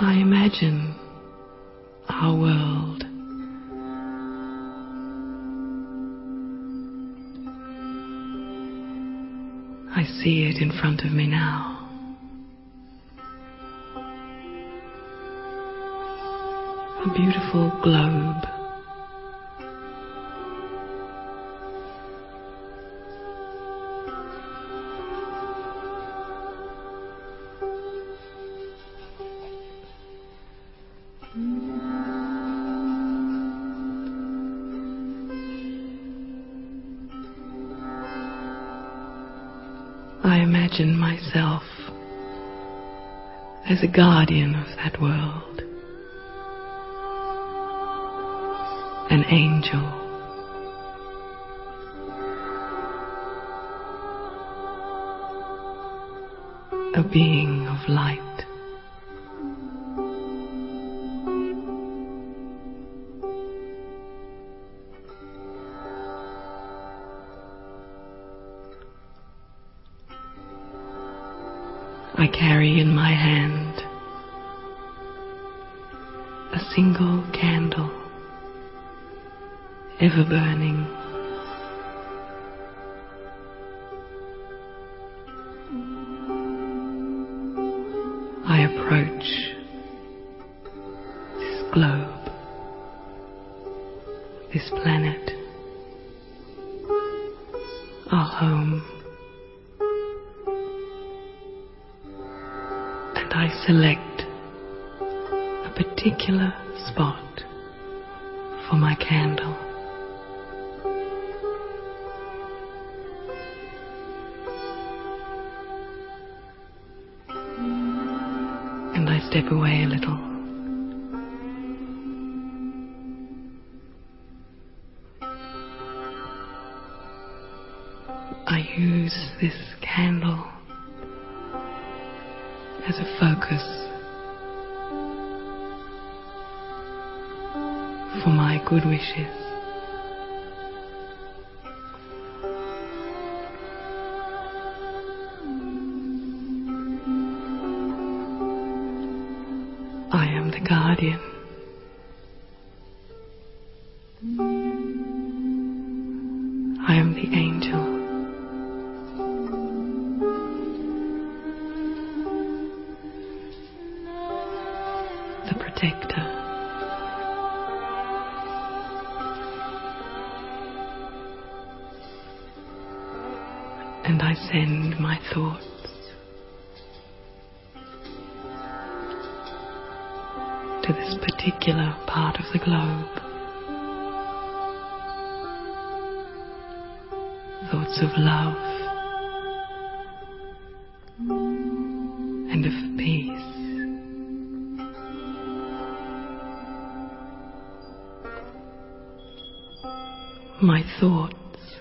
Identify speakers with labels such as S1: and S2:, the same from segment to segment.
S1: I imagine our world. I see it in front of me now. A beautiful globe. I imagine myself as a guardian of that world, an angel, a being of light. I carry in my hand a single candle, ever burning. I approach this globe, this planet, our home. I select a particular spot for my candle. And I step away a little. I use this candle as a focus for my good wishes. I am the guardian. I am the angel. The protector. And I send my thoughts to this particular part of the globe. Thoughts of love and of peace. My thoughts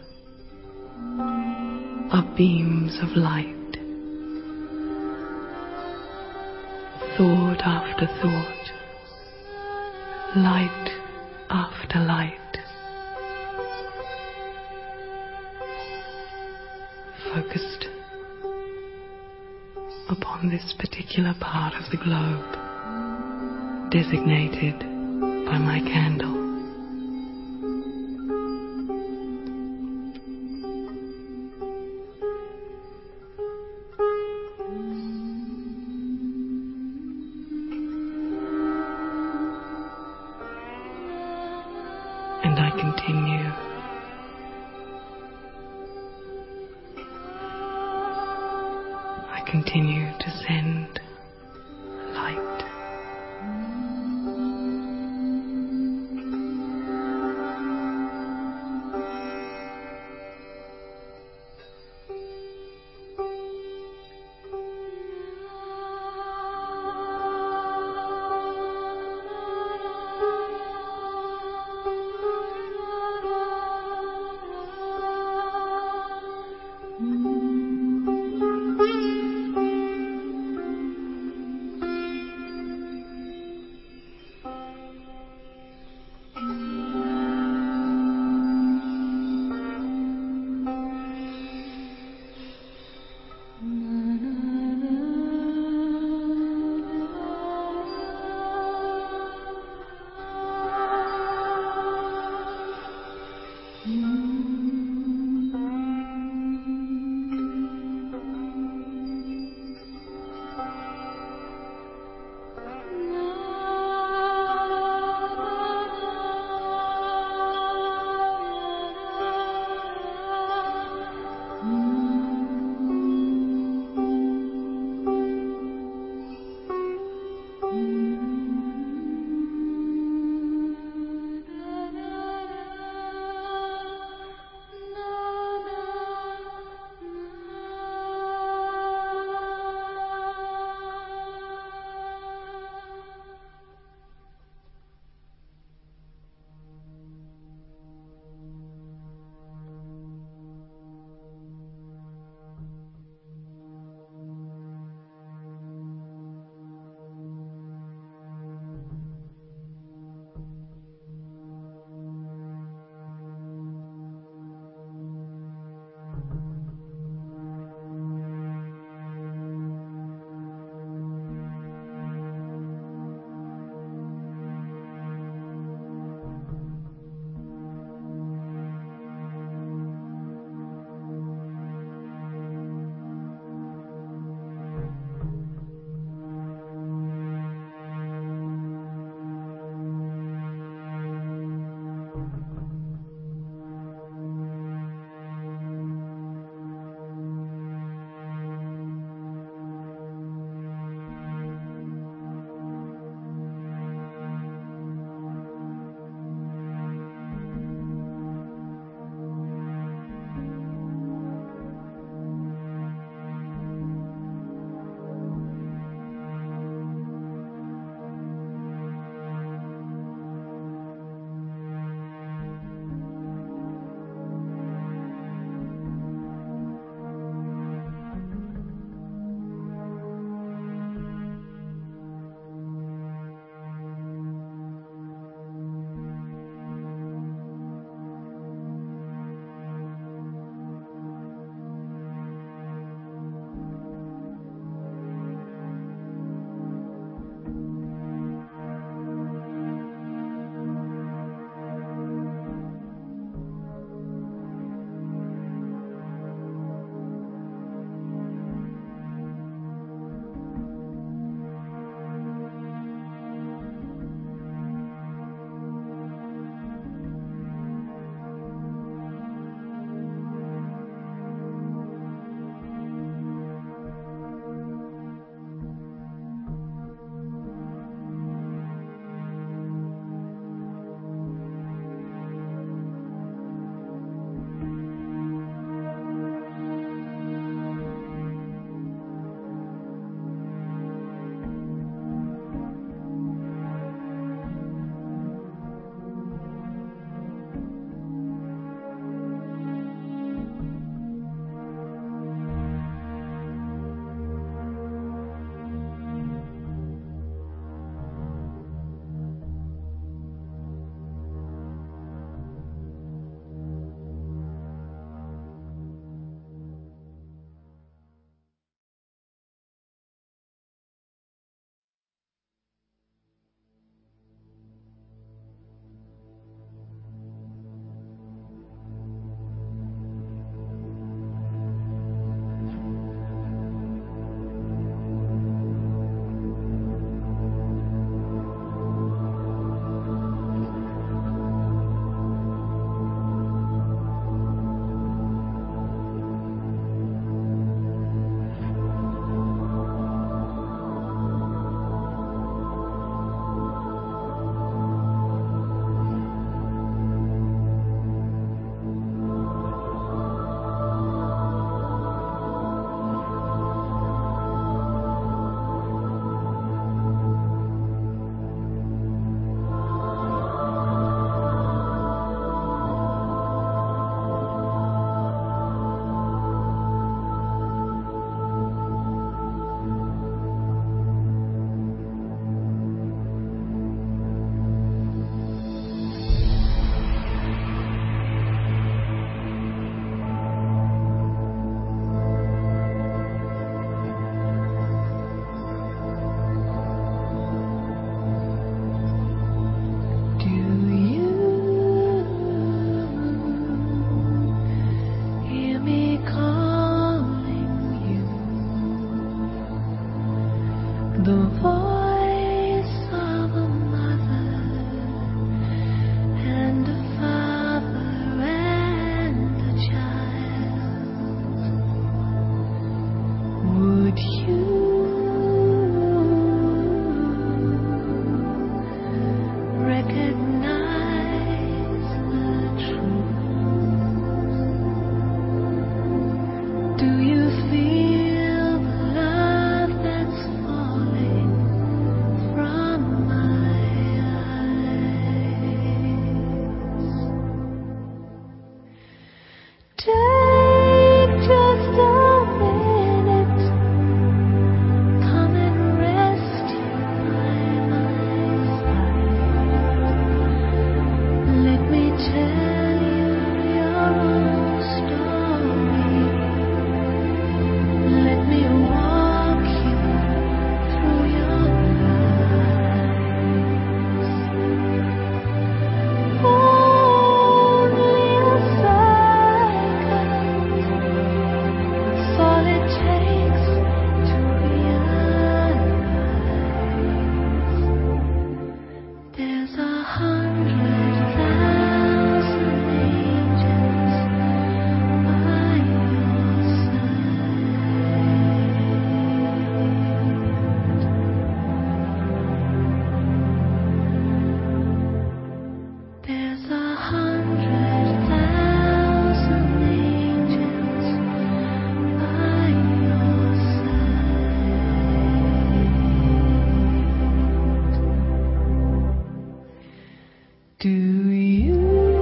S1: are beams of light, thought after thought, light after light, focused upon this particular part of the globe, designated by my candle. And I continue to send light. The voice of a mother and a father and a child. Would you recognize the truth? Do you feel the love that's falling from my eyes? Take just a minute, come and rest by my side. Let me tell you your own story. Let me walk you through your lives. Only a second, that's all it takes to realize there's 100,000 angels by your side. There's 100,000 angels by your side. Do you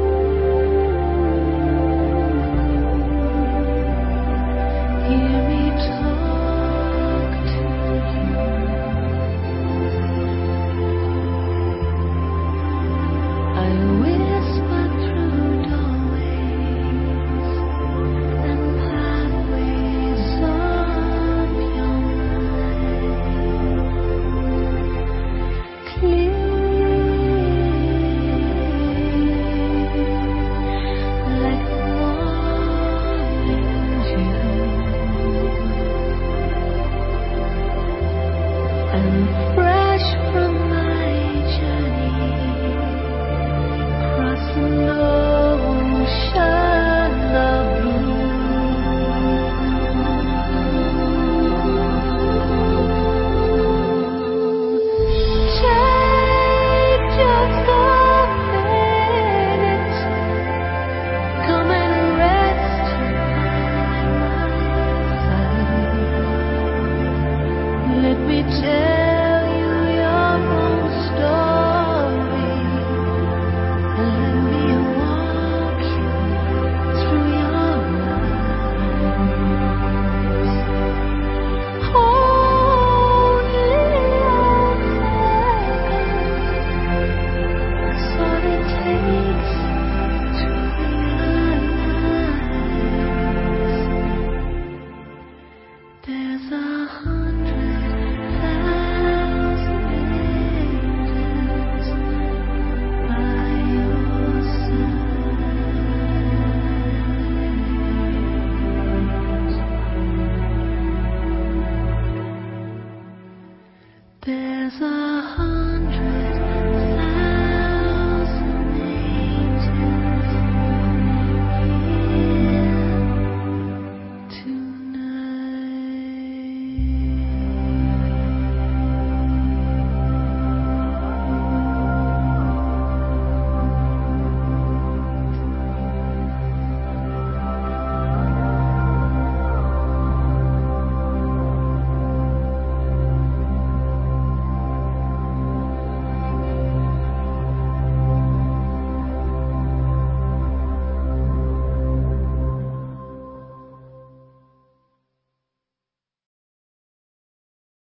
S1: hear me talk to you? I whisper through doorways and pathways of your mind. Clear like the morning dew, and fresh from my journey across an ocean of blue. Take just a minute, come and rest by my side. Let me tell you your own story. Let me walk you through your lives. Only a second, that's all it takes to realize there's 100,000 angels by your side. There's 100,000